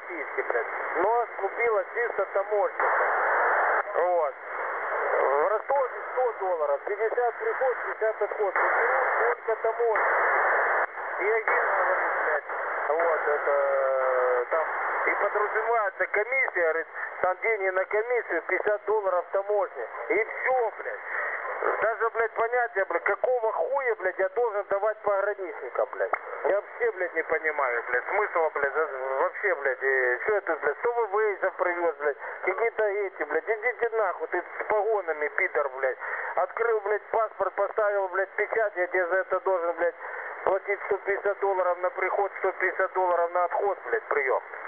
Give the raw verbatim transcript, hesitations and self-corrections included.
российский, блядь. Но купила чисто таможня. Вот. В Ростове сто долларов, пятьдесят приход, пятьдесят отход. Берут только таможня. И один говорит, блядь, вот, это, там, и подразумевается комиссия, говорит, там деньги на комиссию, пятьдесят долларов таможни. И все, блядь. Даже, блядь, понятие, блядь, какого хуя, блядь, я должен давать пограничника, блядь. Я вообще, блядь, не понимаю, блядь, смысла, блядь, вообще, блядь, и что это, блядь, что вы выездов привез, блядь, какие-то эти, блядь, идите нахуй, ты с погонами, пидор, блядь. Открыл, блядь, паспорт, поставил, блядь, печать, я тебе за это должен, блядь, платить сто пятьдесят долларов на приход, сто пятьдесят долларов на отход, блядь, прием.